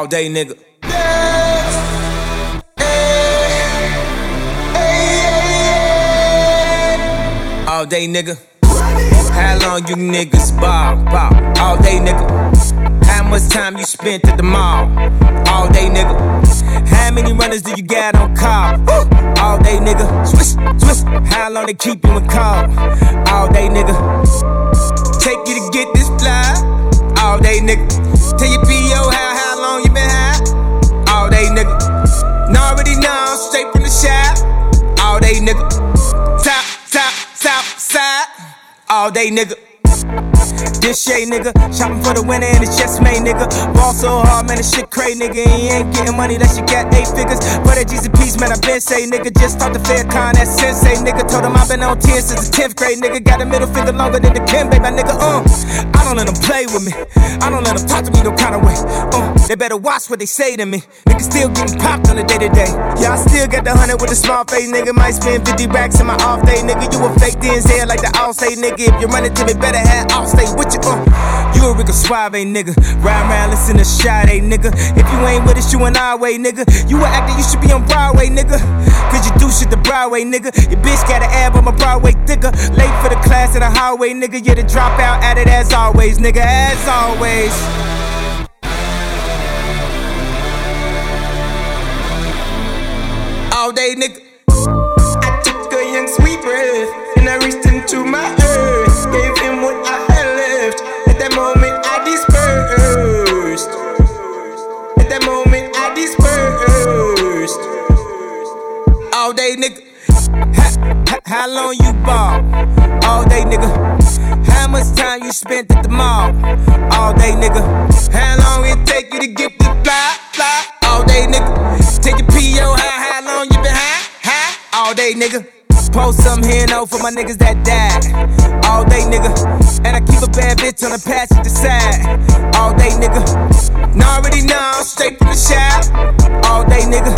All day, nigga. All day, nigga. How long you niggas ball? All day, nigga. How much time you spent at the mall? All day, nigga. How many runners do you got on call? All day, nigga. Swish, swish. How long they keep you in call? All day, nigga. Take you to get this fly. All day, nigga. Tell your P.O. how long you been high? All day, nigga. Now already know, straight from the shop. All day, nigga. Top, south side. All day, nigga. This shit, nigga. Shopping for the winner and it's just made, nigga. Ball so hard, man, this shit crazy, nigga. He ain't getting money unless you got 8 figures. For that G's and P's, man, I been say, nigga. Just talk to Faircon, that sensei, nigga. Told him I been on 10 since the 10th grade, nigga. Got a middle finger longer than the Kimbe, my nigga. I don't let them play with me. I don't let them talk to me no kind of way. They better watch what they say to me. Nigga still getting popped on the day to day. Yeah, I still got the 100 with a small face, nigga. Might spend 50 racks in my off day, nigga. You a fake DNZ like the all say, nigga. If you run it to me, better have all stay with you. You a Rico Suave, nigga. Ride around, listen to Sade, nigga. If you ain't with us, you an our way, nigga. You an actor, you should be on Broadway, nigga. Cause you do shit the Broadway, nigga. Your bitch got an ab on my Broadway thicker. Late for the class in the highway, nigga. You're the dropout at it as always, nigga. As always. All day, nigga. I took a young sweet breath and I reached into my earth. Gave him what I had left. At that moment I dispersed. At that moment I dispersed. All day, nigga. How long you ball? All day, nigga. How much time you spent at the mall? All day, nigga. How long it take you to get the fly? All day, nigga. Take your P.O. How long you been high? All day, nigga. Post some here and for my niggas that died. All day, nigga. And I keep a bad bitch on the passenger side. All day, nigga. Now already know, straight from the shop. All day, nigga.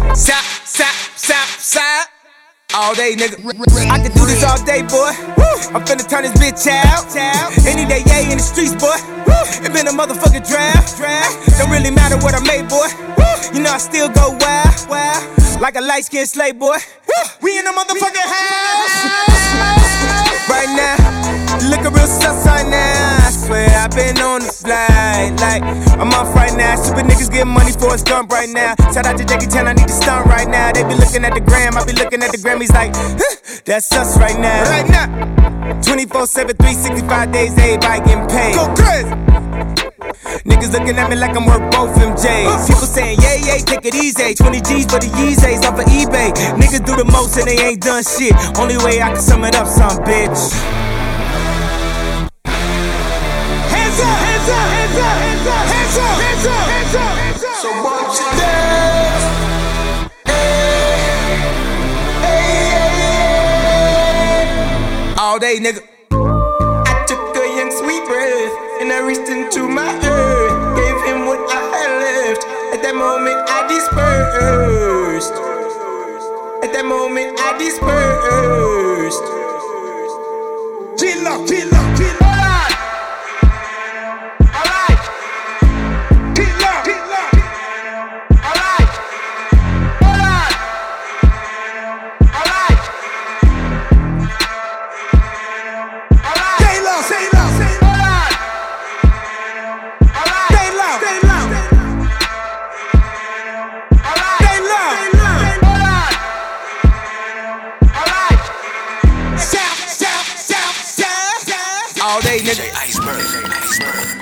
South side. All day, nigga. I can do this all day, boy. I'm finna turn this bitch out. Any day, yeah, in the streets, boy. It been a motherfucking draft. Don't really matter what I made, boy. You know I still go wild. Like a light-skinned slave, boy. We in the motherfucking house. Right now, looking real sus right now. I swear I've been on the flight. Like, I'm off right now. Super niggas getting money for a stump right now. Shout out to Jackie Chan, I need to stunt right now. They be looking at the gram, I be looking at the Grammys like, that's us right now. Right now, 24/7, 365 days, everybody getting paid. Go crazy. Niggas looking at me like I'm worth both MJs. People saying, yeah, take it easy. 20 G's for the Yeezys off of eBay. Niggas do the most and they ain't done shit. Only way I can sum it up, some bitch. Hands up, hands up, hands up, hands up, hands up, hands up, hands up, hands up. So watch your dance. All day, nigga. I took a young sweet breath and I reached into my earth. Gave him what I had left. At that moment I dispersed. At that moment I dispersed. Chill up, chill up, chill up. Alright. Chill up, chill up. Alright. Alright. Alright. Alright. Stay low, stay low, stay low. Alright. Alright. Stay low, stay low. Alright. Stay low. Alright. South. All day, nigga. Iceberg.